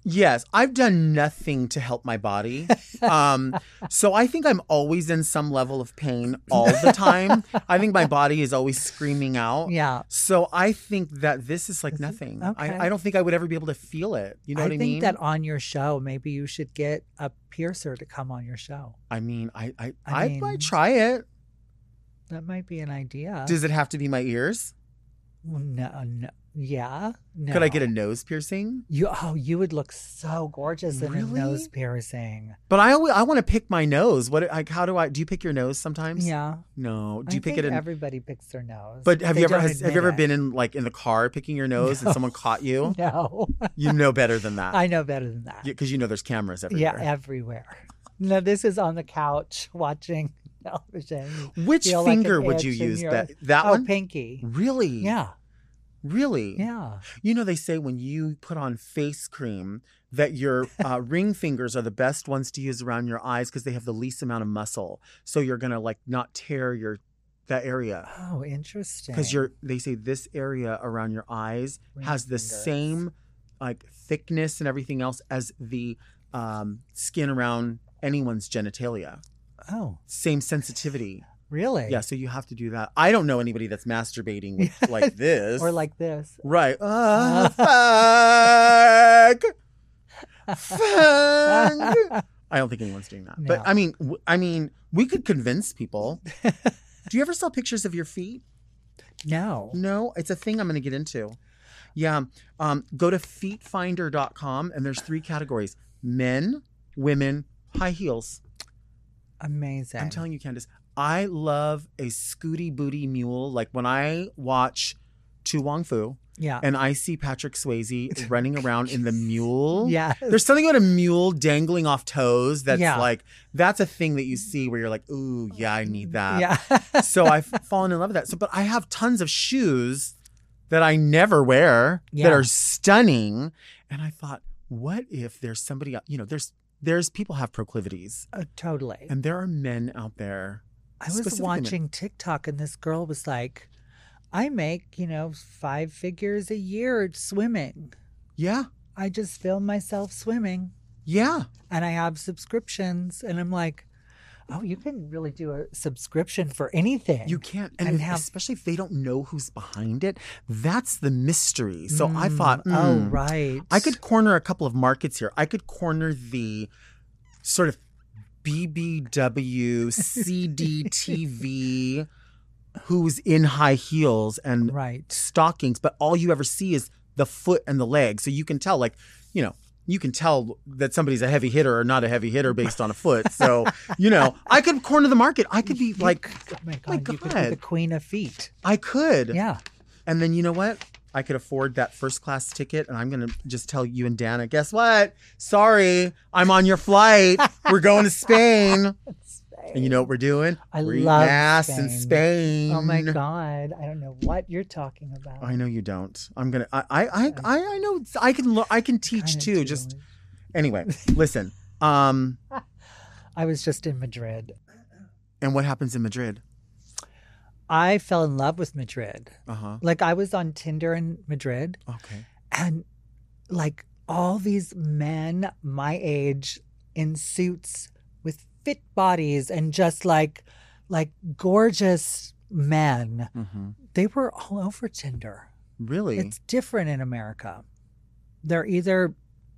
Yes, I've done nothing to help my body. So I think I'm always in some level of pain all the time. I think my body is always screaming out. Yeah. So I think that this is like nothing. Okay. I don't think I would ever be able to feel it. You know what I mean? I think that on your show, maybe you should get a piercer to come on your show. I mean, I mean- might try it. That might be an idea. Does it have to be my ears? No. Yeah. No. Could I get a nose piercing? You would look so gorgeous in a Really? nose piercing. But I want to pick my nose. Do you pick your nose sometimes? Yeah. No. Do you I pick think it in? Everybody picks their nose. But have They you ever don't have you admit ever it. been in the car picking your nose and someone caught you? No. You know better than that. I know better than that. Because there's cameras everywhere. Yeah, everywhere. No, this is on the couch watching television. Which Feel like an finger would you itch in use? your- That Oh, one? pinky. Really? Yeah. Really? Yeah. They say when you put on face cream that your ring fingers are the best ones to use around your eyes because they have the least amount of muscle. So you're gonna not tear that area. Oh, interesting. Because they say this area around your eyes Ring has the fingers. same thickness and everything else as the skin around anyone's genitalia. Oh, Same sensitivity. really? Yeah, so you have to do that. I don't know anybody that's masturbating with like this. Or like this. Right. Fuck. I don't think anyone's doing that. No. But I mean, we could convince people. Do you ever sell pictures of your feet? No. No, it's a thing I'm going to get into. Yeah. Go to feetfinder.com and there's 3 categories: men, women, high heels. Amazing. I'm telling you, Candace, I love a scooty booty mule. Like when I watch Tu Wong Fu Yeah. and I see Patrick Swayze running around in the mule. Yeah. There's something about a mule dangling off toes that's Yeah. that's a thing that you see where you're like, ooh, yeah, I need that. Yeah. So I've fallen in love with that. So, but I have tons of shoes that I never wear that Yeah. are stunning. And I thought, what if there's somebody, there's people have proclivities Totally. and there are men out there. I was specifically men. watching TikTok and this girl was like, I make, 5 figures a year swimming. Yeah. I just film myself swimming Yeah. and I have subscriptions. And I'm like, oh, you can really do a subscription for anything. You can't. And And have- especially if they don't know who's behind it, that's the mystery. So I thought, oh, right. I could corner a couple of markets here. I could corner the sort of BBW, CDTV, who's in high heels and Right. stockings, but all you ever see is the foot and the leg. So you can tell, you can tell that somebody's a heavy hitter or not a heavy hitter based on a foot. So, I could corner the market. I could be like, Oh my God, my you could be God. the queen of feet. I could. Yeah. And then you know what? I could afford that first class ticket, and I'm going to just tell you and Dana, guess what? Sorry, I'm on your flight. We're going to Spain. And you know what we're doing? We're eating love ass in Spain. Oh my God. I don't know what you're talking about. I know you don't. I'm gonna. I know. I can teach Kinda too. do. Just anyway. Listen. I was just in Madrid. And what happens in Madrid? I fell in love with Madrid. Uh-huh. Like I was on Tinder in Madrid Okay. and like all these men my age in suits with fit bodies and just like gorgeous men. Mm-hmm. They were all over Tinder. Really? It's different in America. They're either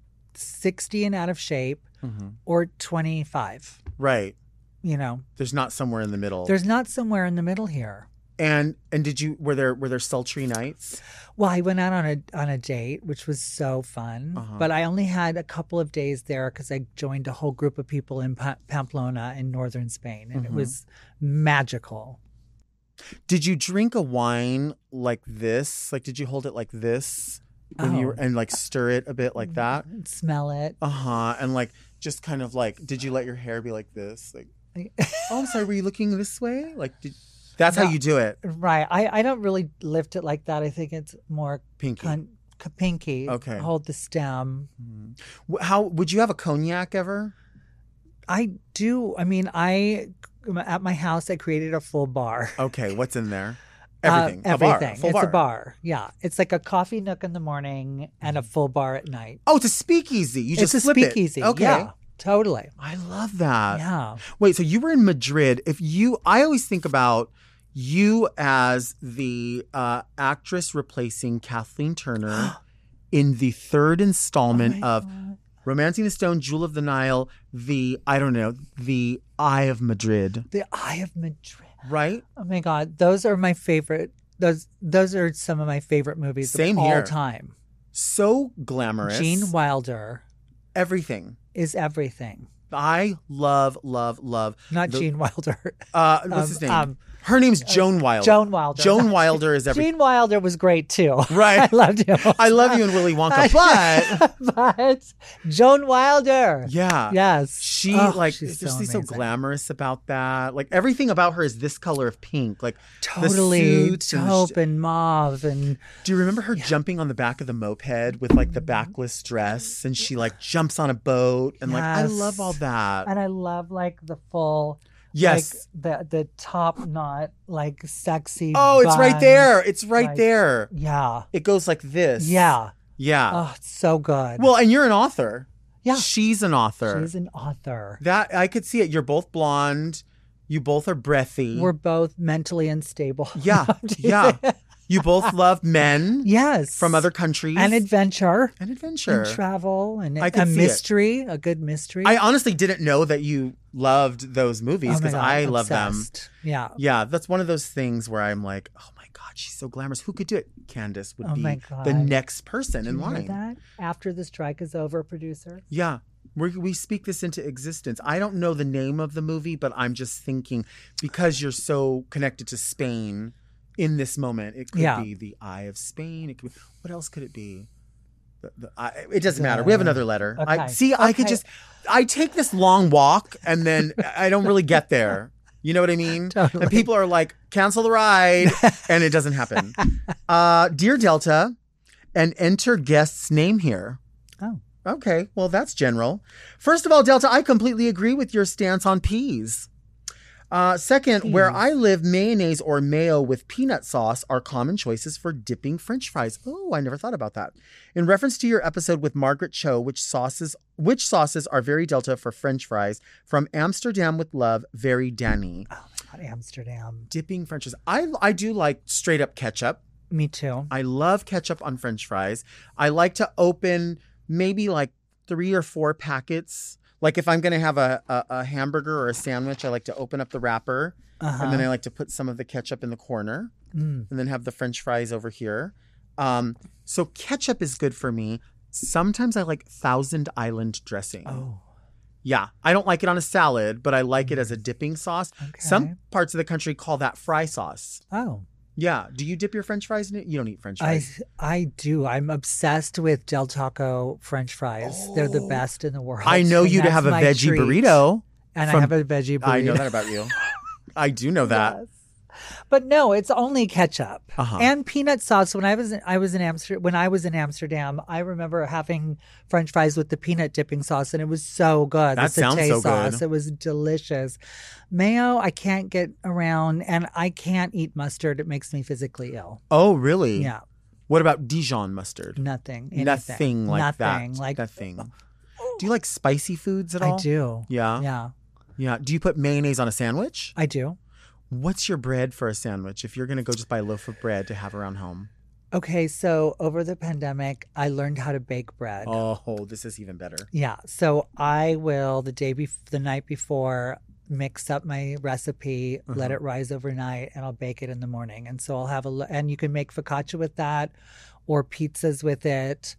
60 and out of shape Mm-hmm. or 25. Right. There's not somewhere in the middle. There's not somewhere in the middle here. And were there sultry nights? Well, I went out on a date, which was so fun. Uh-huh. But I only had a couple of days there because I joined a whole group of people in Pamplona in northern Spain, and it was magical. Did you drink a wine like this? Like, did you hold it like this when you were, and like stir it a bit like that? Smell it. And like just kind of like, did you let your hair be like this? Like, oh, I'm sorry, were you looking this way? Like, that's how No. you do it. Right. I don't really lift it like that. I think it's more Pinky. pinky. Okay. Hold the stem. How would you have a cognac ever? I do. I mean, at my house, I created a full bar. Okay, what's in there? Everything. Everything. Full It's bar. a bar. Yeah. It's like a coffee nook in the morning and a full bar at night. Oh, it's a speakeasy. You just It's a flip speakeasy. it. Okay. Yeah, totally. I love that. Yeah. Wait, so you were in Madrid. I always think about you as the actress replacing Kathleen Turner in the third installment of Romancing the Stone, Jewel of the Nile, the Eye of Madrid. The Eye of Madrid. Right? Oh my God. Those are my favorite. Those are some of my favorite movies Same of here. all time. So glamorous. Gene Wilder Everything. is everything. I love. Not Gene Wilder. What's his name? Her name's Joan Wilder. Joan Wilder. Joan Wilder is everything. Gene Wilder was great too. Right. I loved him. I love you in Willy Wonka, but But Joan Wilder. yeah. Yes. She she's there's so something so amazing. glamorous about that. Like everything about her is this color of pink. Like Totally the suits and taupe and mauve and do you remember her jumping on the back of the moped with like the backless dress and she like jumps on a boat and like I Yes. love all that. and I love like the full Yes. like the top knot like sexy Oh, it's right bun. there. It's right like- there. Yeah. It goes like this. Yeah. Yeah. Oh, it's so good. Well, and you're an author. Yeah. She's an author. She's an author. That I could see it. You're both blonde. You both are breathy. We're both mentally unstable. Yeah. Yeah. You both love men Yes. from other countries. and adventure And adventure. and travel and I a could see it. mystery, a good mystery. I honestly didn't know that you loved those movies Oh my because God, I love them. obsessed. Yeah. Yeah, that's one of those things where I'm like, oh my God, she's so glamorous. Who could do it? Candace would Oh be my God. the next person Do in you hear line. that? After the strike is over, producer. Yeah. We speak this into existence. I don't know the name of the movie, but I'm just thinking because you're so connected to Spain in this moment, it could Yeah. be the Eye of Spain. It could be, what else could it be? It doesn't matter. We have another letter. Okay. I could Okay. I take this long walk and then I don't really get there. You know what I mean? Totally. And people are like, cancel the ride. And it doesn't happen. Dear Delta, and enter guest's name here. Oh. Okay, well, that's general. First of all, Delta, I completely agree with your stance on peas. Second, where I live, mayonnaise or mayo with peanut sauce are common choices for dipping French fries. Oh, I never thought about that. In reference to your episode with Margaret Cho, which sauces are very Delta for French fries? From Amsterdam with love, very Danny. Oh my God, Amsterdam. Dipping French fries. I do like straight up ketchup. Me too. I love ketchup on French fries. I like to open maybe like 3 or 4 packets. Like if I'm going to have a hamburger or a sandwich, I like to open up the wrapper and then I like to put some of the ketchup in the corner and then have the French fries over here. So ketchup is good for me. Sometimes I like Thousand Island dressing. Oh. Yeah. I don't like it on a salad, but I like it as a dipping sauce. Okay. Some parts of the country call that fry sauce. Oh. Yeah. Do you dip your French fries in it? You don't eat French fries. I do. I'm obsessed with Del Taco French fries. They're the best in the world. I know And you to that's have a my veggie treat. burrito. And from- I have a veggie burrito. I know that about you. I do know that. Yes. But no, it's only ketchup Uh-huh. and peanut sauce. When I was in Amsterdam, I remember having French fries with the peanut dipping sauce, and it was so good. That the sounds satay so sauce. good. It was delicious. Mayo, I can't get around, and I can't eat mustard. It makes me physically ill. Oh, really? Yeah, What about Dijon mustard? nothing. Anything. Nothing like Nothing. that. Like Nothing. Do you like spicy foods at all? I do. Yeah. Yeah, Yeah. Do you put mayonnaise on a sandwich? I do. What's your bread for a sandwich if you're going to go just buy a loaf of bread to have around home? Okay, so over the pandemic, I learned how to bake bread. Oh, this is even better. Yeah. So I will the night before mix up my recipe, let it rise overnight, and I'll bake it in the morning. And so I'll have and you can make focaccia with that, or pizzas with it.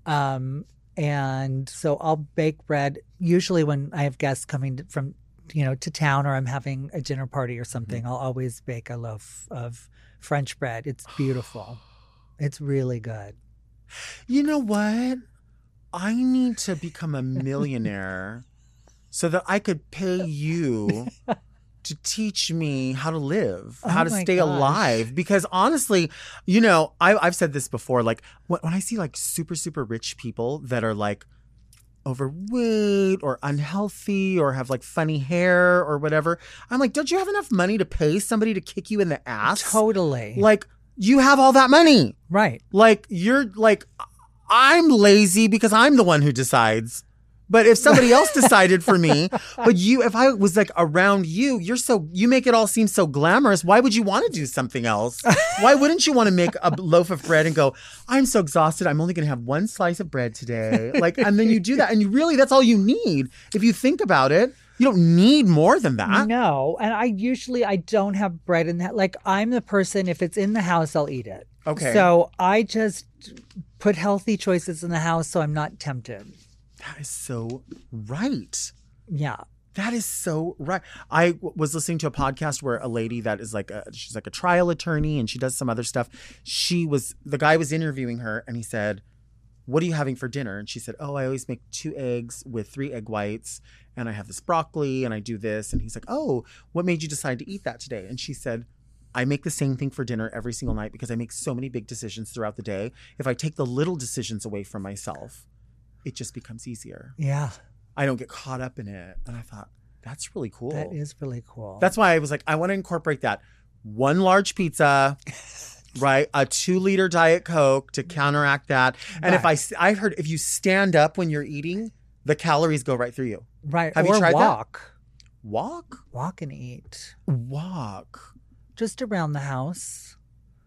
And so I'll bake bread usually when I have guests coming from to town, or I'm having a dinner party or something. I'll always bake a loaf of French bread. It's beautiful. It's really good. You know what? I need to become a millionaire so that I could pay you to teach me how to live, how to my stay gosh. alive. Because honestly, I've said this before, like when I see like super, super rich people that are like overweight or unhealthy or have like funny hair or whatever. I'm like, don't you have enough money to pay somebody to kick you in the ass? Totally. Like, you have all that money. Right. Like, you're like, I'm lazy because I'm the one who decides. But if somebody else decided for me, but if I was like around you, you make it all seem so glamorous. Why would you want to do something else? Why wouldn't you want to make a loaf of bread and go, I'm so exhausted, I'm only going to have one slice of bread today. Like, and then you do that. And that's all you need. If you think about it, you don't need more than that. No. And I don't have bread in that. Like, I'm the person, if it's in the house, I'll eat it. Okay. So I just put healthy choices in the house so I'm not tempted. That is so right. Yeah. That is so right. I was listening to a podcast where a lady that is she's like a trial attorney and she does some other stuff. The guy was interviewing her and he said, what are you having for dinner? And she said, oh, I always make 2 eggs with 3 egg whites and I have this broccoli and I do this. And he's like, oh, what made you decide to eat that today? And she said, I make the same thing for dinner every single night because I make so many big decisions throughout the day. If I take the little decisions away from myself, it just becomes easier. Yeah. I don't get caught up in it. And I thought, that's really cool. That is really cool. That's why I was like, I want to incorporate that. 1 large pizza, right? A 2-liter Diet Coke to counteract that. And Right. I heard if you stand up when you're eating, the calories go right through you. Right. Have or you tried walk. that? Walk? Walk and eat. Walk. Just around the house.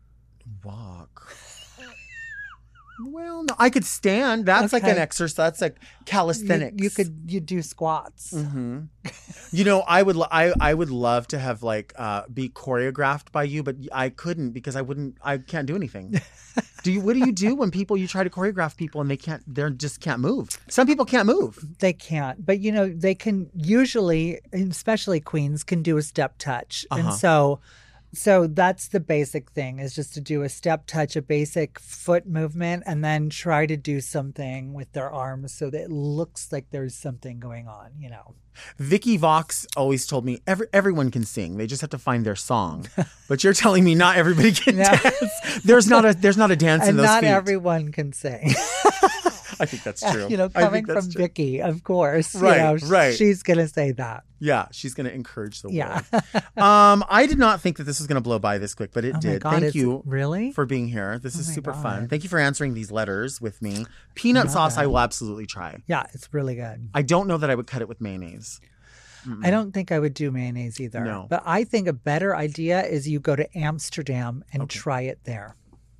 Walk. Well, no, I could stand. That's like Okay. an exercise. That's like calisthenics. You do squats. Mm-hmm. You know, I would love to have like be choreographed by you, but I couldn't because I can't do anything. What do you do when you try to choreograph people and they just can't move? Some people can't move. They can't, but they can usually, especially queens, can do a step touch. And so that's the basic thing, is just to do a step touch, a basic foot movement, and then try to do something with their arms so that it looks like there's something going on, Vicky Vox always told me everyone can sing. They just have to find their song. But you're telling me not everybody can dance. There's not a dance in And those not feet. everyone can sing. I think that's true. Coming from Vicky, of course. Right, right. She's going to say that. Yeah, she's going to encourage the Yeah. world. I did not think that this was going to blow by this quick, but it Oh my did. God, Thank you really? for being here. This is my super God. fun. Thank you for answering these letters with me. Peanut sauce, I will absolutely try. Yeah, it's really good. I don't know that I would cut it with mayonnaise. I don't think I would do mayonnaise either. No. But I think a better idea is you go to Amsterdam and try it there.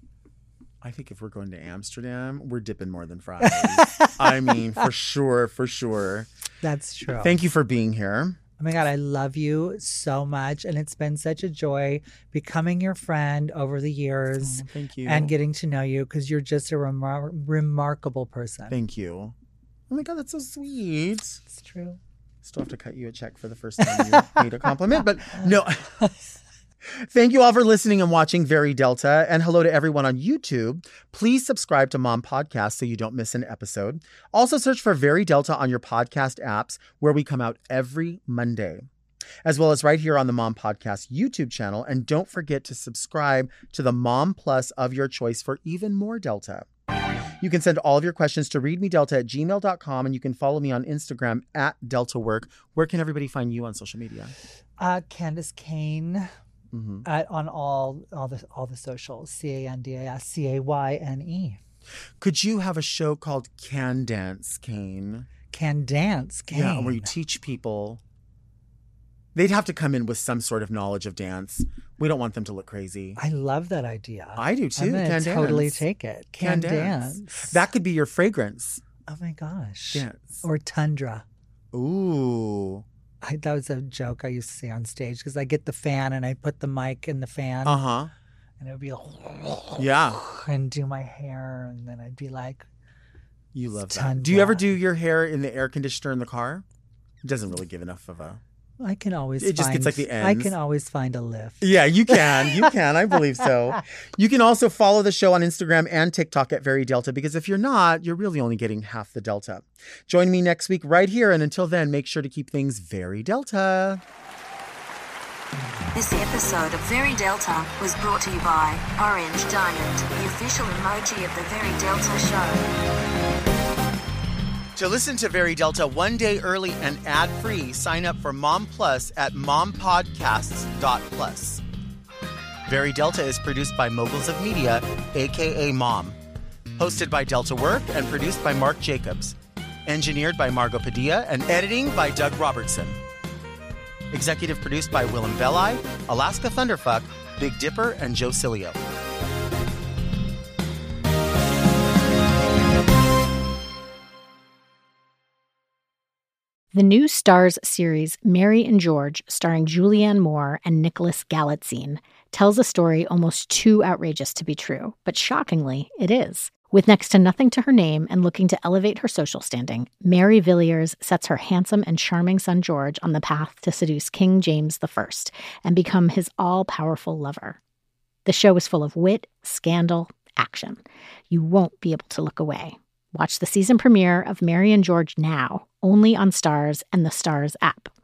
I think if we're going to Amsterdam, we're dipping more than fries. I mean, for sure. That's true. Thank you for being here. Oh my God, I love you so much. And it's been such a joy becoming your friend over the years. Oh, thank you. And getting to know you, because you're just a remarkable person. Thank you. Oh my God, that's so sweet. It's true. Still have to cut you a check for the first time you made a compliment, but no. Thank you all for listening and watching Very Delta, and hello to everyone on YouTube. Please subscribe to Mom Podcast so you don't miss an episode. Also search for Very Delta on your podcast apps, where we come out every Monday, as well as right here on the Mom Podcast YouTube channel. And don't forget to subscribe to the Mom Plus of your choice for even more Delta. You can send all of your questions to readmedelta@gmail.com, and you can follow me on Instagram @DeltaWork. Where can everybody find you on social media? Candace Kane. On all the socials, CANDASCAYNE. Could you have a show called Can Dance Kane? Can Dance Kane. Yeah, where you teach people. They'd have to come in with some sort of knowledge of dance. We don't want them to look crazy. I love that idea. I do too. I'm gonna Can totally dance. take it. Can dance. That could be your fragrance. Oh my gosh. Dance. Or Tundra. Ooh. That was a joke I used to say on stage, because I get the fan and I put the mic in the fan. Uh-huh. And it would be like, Yeah. and do my hair, and then I'd be like, You love that. Tundra. Do you ever do your hair in the air conditioner in the car? It doesn't really give enough of a... I can always It just gets like the I ends. can always find a lift. Yeah, you can. You can. I believe so. You can also follow the show on Instagram and TikTok @Very Delta, because if you're not, you're really only getting half the Delta. Join me next week right here. And until then, make sure to keep things very Delta. This episode of Very Delta was brought to you by Orange Diamond, the official emoji of the Very Delta show. To listen to Very Delta one day early and ad-free, sign up for Mom Plus at mompodcasts.plus. Very Delta is produced by Moguls of Media, a.k.a. Mom. Hosted by Delta Work and produced by Mark Jacobs. Engineered by Margot Padilla and editing by Doug Robertson. Executive produced by Willem Belli, Alaska Thunderfuck, Big Dipper, and Joe Cilio. The new Starz series Mary and George, starring Julianne Moore and Nicholas Galitzine, tells a story almost too outrageous to be true, but shockingly, it is. With next to nothing to her name and looking to elevate her social standing, Mary Villiers sets her handsome and charming son George on the path to seduce King James I and become his all-powerful lover. The show is full of wit, scandal, action. You won't be able to look away. Watch the season premiere of Mary and George now, only on Starz and the Starz app.